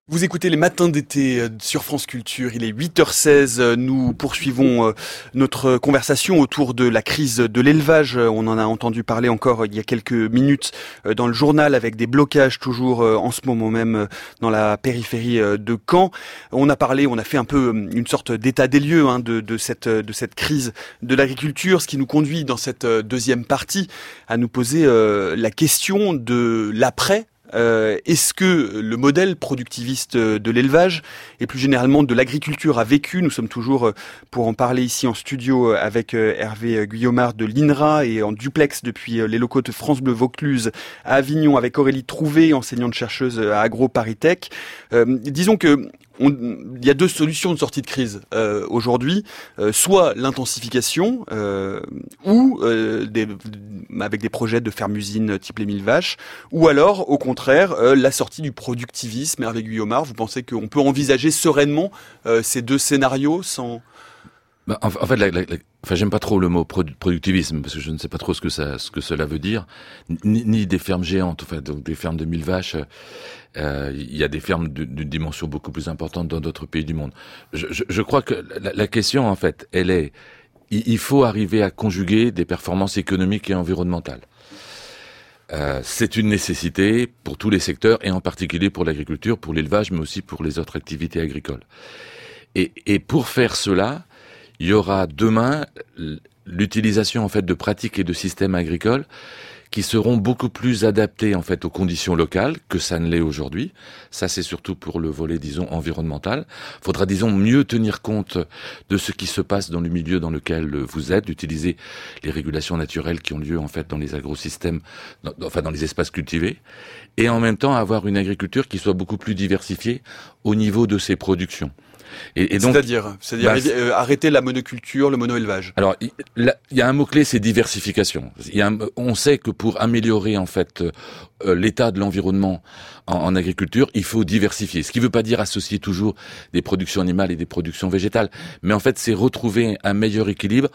Vous écoutez les matins d'été sur France Culture, il est 8h16, nous poursuivons notre conversation autour de la crise de l'élevage. On en a entendu parler encore il y a quelques minutes dans le journal avec des blocages toujours en ce moment même dans la périphérie de Caen. On a fait un peu une sorte d'état des lieux de cette crise de l'agriculture, ce qui nous conduit dans cette deuxième partie à nous poser la question de l'après. Est-ce que le modèle productiviste de l'élevage et plus généralement de l'agriculture a vécu? Nous sommes toujours pour en parler ici en studio avec Hervé Guyomard de l'INRA et en duplex depuis les locaux de France Bleu Vaucluse à Avignon avec Aurélie Trouvé, enseignante-chercheuse à AgroParisTech. Disons que il y a deux solutions de sortie de crise aujourd'hui, soit l'intensification ou avec des projets de ferme-usine type les 1000 vaches, ou alors au contraire la sortie du productivisme. Hervé Guyomard, vous pensez qu'on peut envisager sereinement ces deux scénarios sans... En fait, j'aime pas trop le mot productivisme parce que je ne sais pas trop ce que cela veut dire. Ni des fermes géantes, donc des fermes de 1000 vaches. Il y a des fermes d'une dimension beaucoup plus importante dans d'autres pays du monde. Je crois que la question, en fait, elle est, il faut arriver à conjuguer des performances économiques et environnementales. C'est une nécessité pour tous les secteurs et en particulier pour l'agriculture, pour l'élevage, mais aussi pour les autres activités agricoles. Et pour faire cela, il y aura demain l'utilisation en fait de pratiques et de systèmes agricoles qui seront beaucoup plus adaptés en fait aux conditions locales que ça ne l'est aujourd'hui. Ça c'est surtout pour le volet disons environnemental. Faudra disons mieux tenir compte de ce qui se passe dans le milieu dans lequel vous êtes, d'utiliser les régulations naturelles qui ont lieu en fait dans les agrosystèmes, dans les espaces cultivés, et en même temps avoir une agriculture qui soit beaucoup plus diversifiée au niveau de ses productions. Et donc, c'est-à-dire arrêter la monoculture, le monoélevage. Alors, il y a un mot-clé, c'est diversification. On sait que pour améliorer en fait l'état de l'environnement en agriculture, il faut diversifier. Ce qui ne veut pas dire associer toujours des productions animales et des productions végétales, mais en fait, c'est retrouver un meilleur équilibre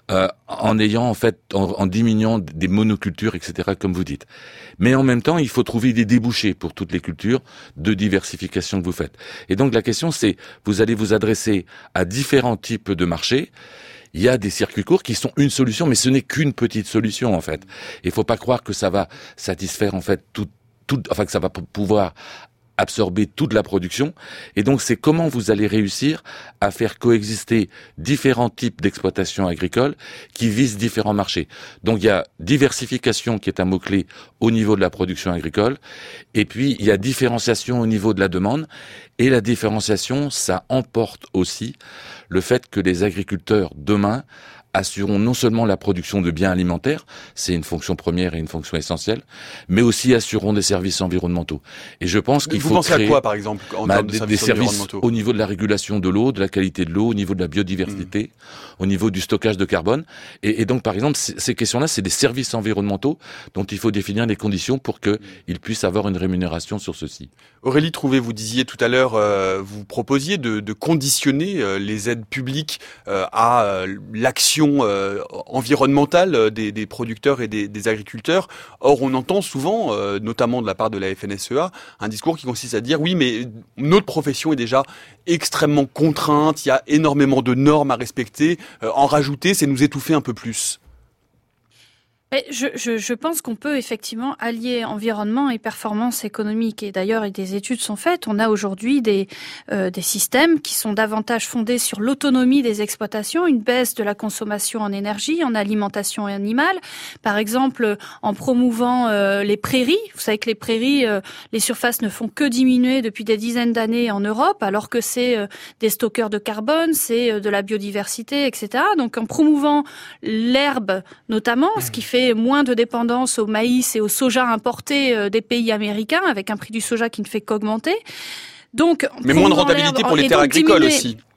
en diminuant des monocultures, etc., comme vous dites. Mais en même temps, il faut trouver des débouchés pour toutes les cultures de diversification que vous faites. Et donc, la question, c'est, vous allez vous adresser à différents types de marchés. Il y a des circuits courts qui sont une solution, mais ce n'est qu'une petite solution, en fait. Il faut pas croire que ça va satisfaire, en fait, que ça va pouvoir absorber toute la production. Et donc, c'est comment vous allez réussir à faire coexister différents types d'exploitations agricoles qui visent différents marchés. Donc, il y a diversification qui est un mot-clé au niveau de la production agricole. Et puis, il y a différenciation au niveau de la demande. Et la différenciation, ça emporte aussi le fait que les agriculteurs, demain, assureront non seulement la production de biens alimentaires, c'est une fonction première et une fonction essentielle, mais aussi assureront des services environnementaux. Et je pense qu'il faut créer... Vous pensez à quoi, par exemple, en termes de des services environnementaux au niveau de la régulation de l'eau, de la qualité de l'eau, au niveau de la biodiversité, au niveau du stockage de carbone. Et donc, par exemple, ces questions-là, c'est des services environnementaux dont il faut définir les conditions pour qu'ils puissent avoir une rémunération sur ceux-ci. Aurélie Trouvé, vous disiez tout à l'heure, vous proposiez de conditionner les aides publiques à l'action environnementale des producteurs et des agriculteurs. Or, on entend souvent, notamment de la part de la FNSEA, un discours qui consiste à dire oui, mais notre profession est déjà extrêmement contrainte, il y a énormément de normes à respecter. En rajouter, c'est nous étouffer un peu plus. Je pense qu'on peut effectivement allier environnement et performance économique. Et d'ailleurs, des études sont faites. On a aujourd'hui des systèmes qui sont davantage fondés sur l'autonomie des exploitations, une baisse de la consommation en énergie, en alimentation animale. Par exemple, en promouvant les prairies. Vous savez que les prairies, les surfaces ne font que diminuer depuis des dizaines d'années en Europe, alors que c'est des stockeurs de carbone, c'est de la biodiversité, etc. Donc, en promouvant l'herbe, notamment, ce qui fait moins de dépendance au maïs et au soja importé des pays américains, avec un prix du soja qui ne fait qu'augmenter. Donc, mais moins de rentabilité pour les terres agricoles aussi.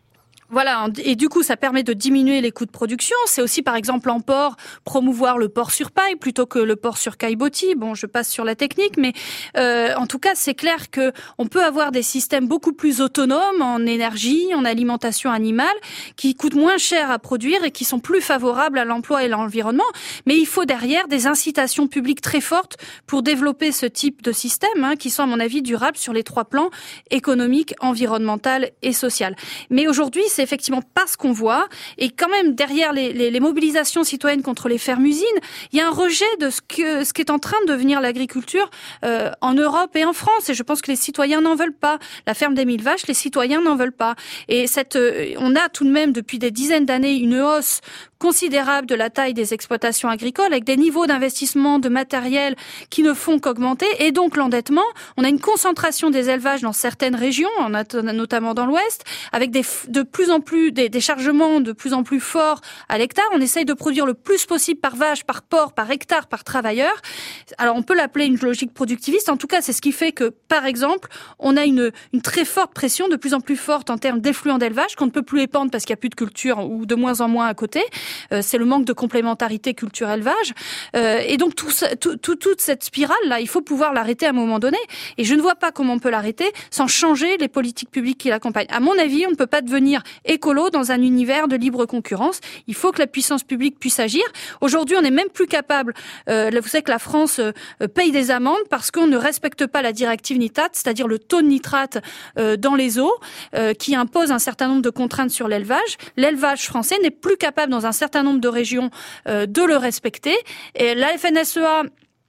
Voilà, et du coup, ça permet de diminuer les coûts de production. C'est aussi, par exemple, en porc, promouvoir le porc sur paille plutôt que le porc sur caillebotis. Bon, je passe sur la technique, mais en tout cas, c'est clair que on peut avoir des systèmes beaucoup plus autonomes en énergie, en alimentation animale, qui coûtent moins cher à produire et qui sont plus favorables à l'emploi et à l'environnement. Mais il faut derrière des incitations publiques très fortes pour développer ce type de système, qui sont, à mon avis, durables sur les 3 plans, économique, environnemental et social. Mais aujourd'hui, c'est effectivement pas ce qu'on voit. Et quand même, derrière les mobilisations citoyennes contre les fermes-usines, il y a un rejet de ce qui est en train de devenir l'agriculture en Europe et en France. Et je pense que les citoyens n'en veulent pas. La ferme des 1000 vaches, les citoyens n'en veulent pas. Et on a tout de même, depuis des dizaines d'années, une hausse considérable de la taille des exploitations agricoles, avec des niveaux d'investissement de matériel qui ne font qu'augmenter, et donc l'endettement. On a une concentration des élevages dans certaines régions, notamment dans l'Ouest, avec de plus en plus des chargements de plus en plus forts à l'hectare. On essaye de produire le plus possible par vache, par porc, par hectare, par travailleur. Alors on peut l'appeler une logique productiviste. En tout cas, c'est ce qui fait que, par exemple, on a une très forte pression, de plus en plus forte en termes d'effluents d'élevage, qu'on ne peut plus épandre parce qu'il n'y a plus de culture ou de moins en moins à côté. C'est le manque de complémentarité culture-élevage. Et donc toute cette spirale-là, il faut pouvoir l'arrêter à un moment donné. Et je ne vois pas comment on peut l'arrêter sans changer les politiques publiques qui l'accompagnent. À mon avis, on ne peut pas devenir écolo dans un univers de libre concurrence. Il faut que la puissance publique puisse agir. Aujourd'hui, on n'est même plus capable. Vous savez que la France paye des amendes parce qu'on ne respecte pas la directive nitrate, c'est-à-dire le taux de nitrate dans les eaux, qui impose un certain nombre de contraintes sur l'élevage. L'élevage français n'est plus capable dans un certain nombre de régions de le respecter. Et la FNSEA,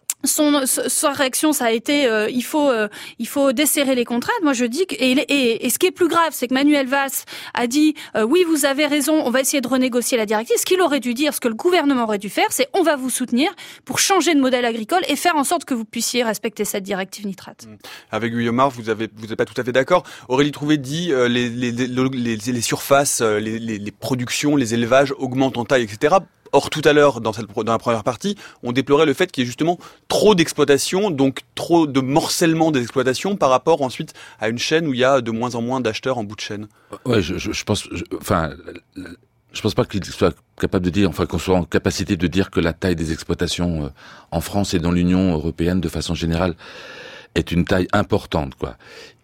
sa réaction, ça a été il faut desserrer les contraintes. Moi, je dis et ce qui est plus grave, c'est que Manuel Valls a dit oui, vous avez raison, on va essayer de renégocier la directive. Ce qu'il aurait dû dire, ce que le gouvernement aurait dû faire, c'est on va vous soutenir pour changer de modèle agricole et faire en sorte que vous puissiez respecter cette directive nitrate. Avec Guillaume Marv, vous n'êtes pas tout à fait d'accord. Aurélie Trouvé dit les surfaces, les productions, les élevages augmentent en taille, etc. Or, tout à l'heure, dans la première partie, on déplorait le fait qu'il y ait justement trop d'exploitation, donc trop de morcellement des exploitations par rapport ensuite à une chaîne où il y a de moins en moins d'acheteurs en bout de chaîne. Ouais, je pense pas qu'il soit capable de dire, qu'on soit en capacité de dire que la taille des exploitations en France et dans l'Union européenne de façon générale est une taille importante, quoi.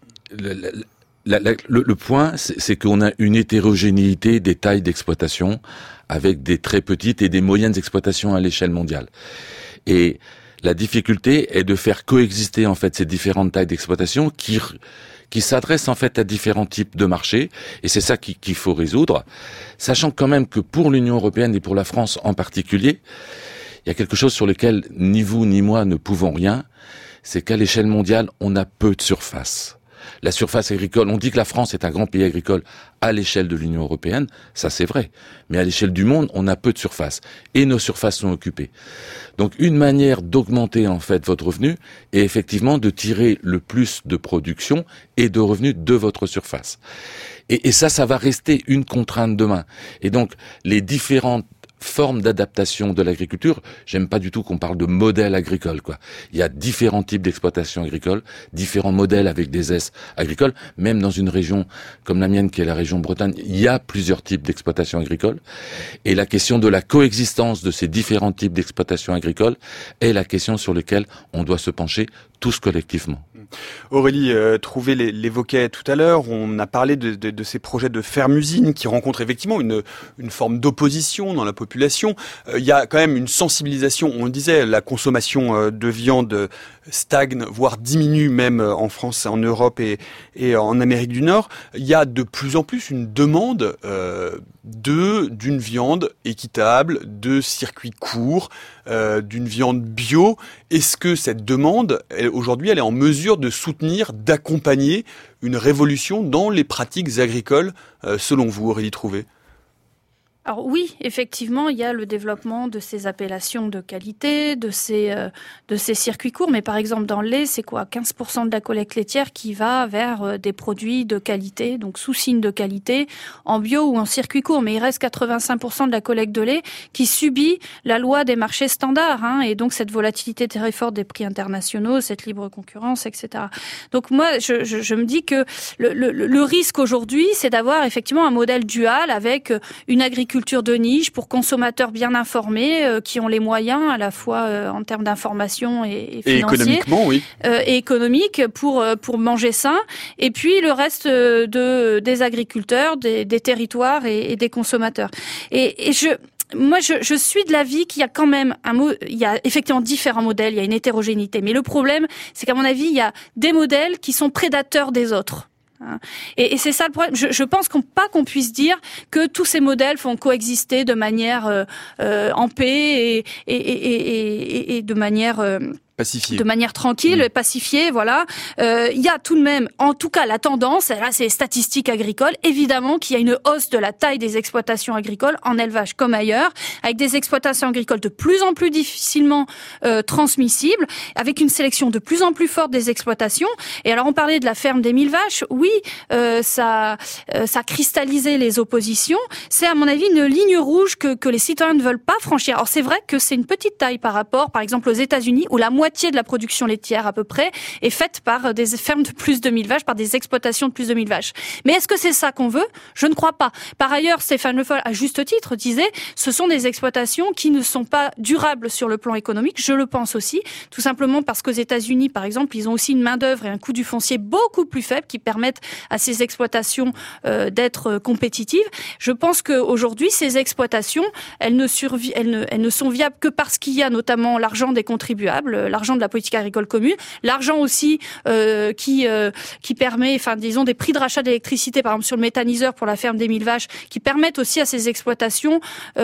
Le point, c'est qu'on a une hétérogénéité des tailles d'exploitation avec des très petites et des moyennes exploitations à l'échelle mondiale. Et la difficulté est de faire coexister en fait ces différentes tailles d'exploitation qui s'adressent en fait à différents types de marchés, et c'est ça qu'il faut résoudre, sachant quand même que pour l'Union européenne et pour la France en particulier, il y a quelque chose sur lequel ni vous ni moi ne pouvons rien, c'est qu'à l'échelle mondiale, on a peu de surface. La surface agricole, on dit que la France est un grand pays agricole à l'échelle de l'Union européenne, ça c'est vrai. Mais à l'échelle du monde, on a peu de surface. Et nos surfaces sont occupées. Donc une manière d'augmenter en fait votre revenu est effectivement de tirer le plus de production et de revenus de votre surface. Et ça va rester une contrainte demain. Et donc les différentes forme d'adaptation de l'agriculture, j'aime pas du tout qu'on parle de modèle agricole, quoi. Il y a différents types d'exploitation agricole, différents modèles avec des S agricoles, même dans une région comme la mienne qui est la région Bretagne, il y a plusieurs types d'exploitation agricole, et la question de la coexistence de ces différents types d'exploitation agricole est la question sur laquelle on doit se pencher tous collectivement. Aurélie Trouvé l'évoquait tout à l'heure, on a parlé de ces projets de ferme-usine qui rencontrent effectivement une forme d'opposition dans la population. Il y a quand même une sensibilisation, on le disait, la consommation de viande stagne, voire diminue même en France, en Europe et en Amérique du Nord. Il y a de plus en plus une demande d'une viande équitable, de circuits courts, d'une viande bio. Est-ce que cette demande, aujourd'hui, elle est en mesure de soutenir, d'accompagner une révolution dans les pratiques agricoles, selon vous, Aurélie Trouvé ? Alors oui, effectivement, il y a le développement de ces appellations de qualité, de ces circuits courts. Mais par exemple, dans le lait, c'est quoi 15% de la collecte laitière qui va vers des produits de qualité, donc sous signe de qualité, en bio ou en circuit court. Mais il reste 85% de la collecte de lait qui subit la loi des marchés standards, et donc cette volatilité très forte des prix internationaux, cette libre concurrence, etc. Donc moi, je me dis que le risque aujourd'hui, c'est d'avoir effectivement un modèle dual avec une agriculture de niche pour consommateurs bien informés, qui ont les moyens à la fois en termes d'information et financiers. Et économiquement, oui. Et économique pour manger sain. Et puis le reste des agriculteurs, des territoires et des consommateurs. Moi, je suis de l'avis qu'il y a quand même il y a effectivement différents modèles, il y a une hétérogénéité. Mais le problème, c'est qu'à mon avis, il y a des modèles qui sont prédateurs des autres. Et c'est ça le problème. Je pense pas qu'on puisse dire que tous ces modèles font coexister de manière en paix et de manière pacifié. De manière tranquille, pacifiée, voilà. Il y a tout de même, en tout cas, la tendance, là, c'est les statistiques agricoles, évidemment qu'il y a une hausse de la taille des exploitations agricoles, en élevage comme ailleurs, avec des exploitations agricoles de plus en plus difficilement transmissibles, avec une sélection de plus en plus forte des exploitations. Et alors, on parlait de la ferme des 1000 vaches. Oui, ça a cristallisé les oppositions. C'est, à mon avis, une ligne rouge que les citoyens ne veulent pas franchir. Alors, c'est vrai que c'est une petite taille par rapport, par exemple, aux États-Unis, où la moitié de la production laitière à peu près est faite par des fermes de plus de 1000 vaches, par des exploitations de plus de 1000 vaches. Mais est-ce que c'est ça qu'on veut ? Je ne crois pas. Par ailleurs, Stéphane Le Foll, à juste titre, disait ce sont des exploitations qui ne sont pas durables sur le plan économique. Je le pense aussi, tout simplement parce qu'aux États-Unis, par exemple, ils ont aussi une main-d'œuvre et un coût du foncier beaucoup plus faible qui permettent à ces exploitations d'être compétitives. Je pense qu'aujourd'hui, ces exploitations, elles ne sont viables que parce qu'il y a notamment l'argent des contribuables, l'argent de la politique agricole commune, l'argent aussi qui permet, disons, des prix de rachat d'électricité, par exemple sur le méthaniseur pour la ferme des 1000 vaches, qui permettent aussi à ces exploitations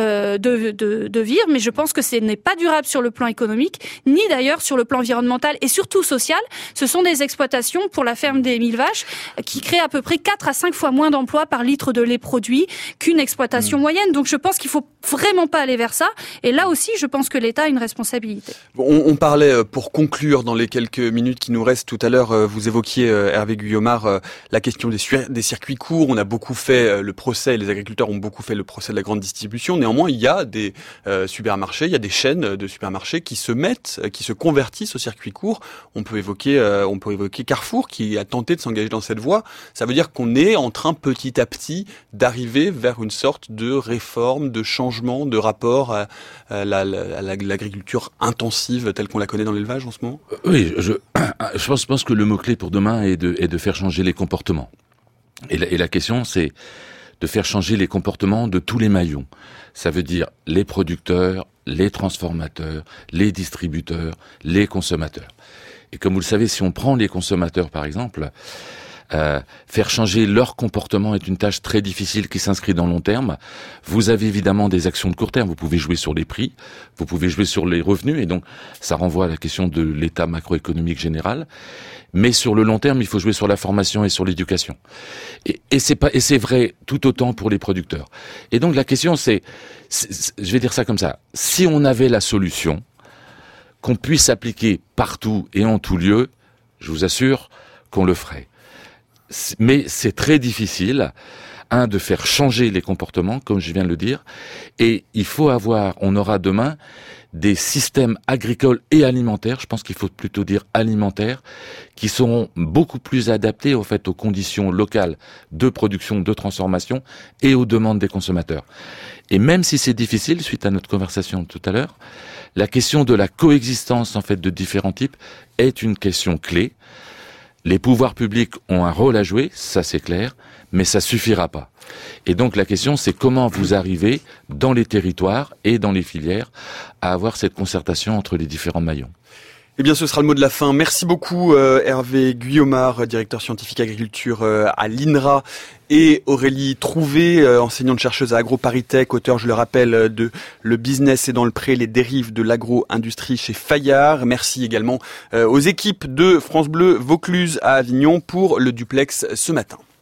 de vivre. Mais je pense que ce n'est pas durable sur le plan économique, ni d'ailleurs sur le plan environnemental et surtout social. Ce sont des exploitations pour la ferme des 1000 vaches qui créent à peu près 4 à 5 fois moins d'emplois par litre de lait produit qu'une exploitation moyenne. Donc je pense qu'il faut vraiment pas aller vers ça. Et là aussi, je pense que l'État a une responsabilité. On parlait, pour conclure, dans les quelques minutes qui nous restent tout à l'heure, vous évoquiez, Hervé Guyomard, la question des circuits courts. On a beaucoup fait le procès, les agriculteurs ont beaucoup fait le procès de la grande distribution. Néanmoins, il y a des supermarchés, il y a des chaînes de supermarchés qui se convertissent aux circuits courts. On peut évoquer Carrefour qui a tenté de s'engager dans cette voie. Ça veut dire qu'on est en train petit à petit d'arriver vers une sorte de réforme, de changement de rapport à l'agriculture intensive telle qu'on la connaît dans l'élevage en ce moment. Oui, je pense que le mot-clé pour demain est de faire changer les comportements. Et la question, c'est de faire changer les comportements de tous les maillons. Ça veut dire les producteurs, les transformateurs, les distributeurs, les consommateurs. Et comme vous le savez, si on prend les consommateurs, par exemple, faire changer leur comportement est une tâche très difficile qui s'inscrit dans le long terme. Vous avez évidemment des actions de court terme. Vous pouvez jouer sur les prix, vous pouvez jouer sur les revenus, et donc ça renvoie à la question de l'état macroéconomique général. Mais sur le long terme, il faut jouer sur la formation et sur l'éducation. Et c'est vrai tout autant pour les producteurs. Et donc la question c'est, je vais dire ça comme ça, si on avait la solution qu'on puisse appliquer partout et en tout lieu, je vous assure qu'on le ferait. Mais c'est très difficile, de faire changer les comportements, comme je viens de le dire, et on aura demain des systèmes agricoles et alimentaires, je pense qu'il faut plutôt dire alimentaires, qui seront beaucoup plus adaptés aux conditions locales de production, de transformation et aux demandes des consommateurs. Et même si c'est difficile, suite à notre conversation tout à l'heure, la question de la coexistence de différents types est une question clé. Les pouvoirs publics ont un rôle à jouer, ça c'est clair, mais ça suffira pas. Et donc la question c'est comment vous arrivez dans les territoires et dans les filières à avoir cette concertation entre les différents maillons. Eh bien, ce sera le mot de la fin. Merci beaucoup, Hervé Guyomard, directeur scientifique agriculture à l'INRA, et Aurélie Trouvé, enseignante-chercheuse à AgroParisTech, auteur, je le rappelle, de Le business est dans le pré, les dérives de l'agro-industrie chez Fayard. Merci également aux équipes de France Bleu Vaucluse à Avignon pour le duplex ce matin.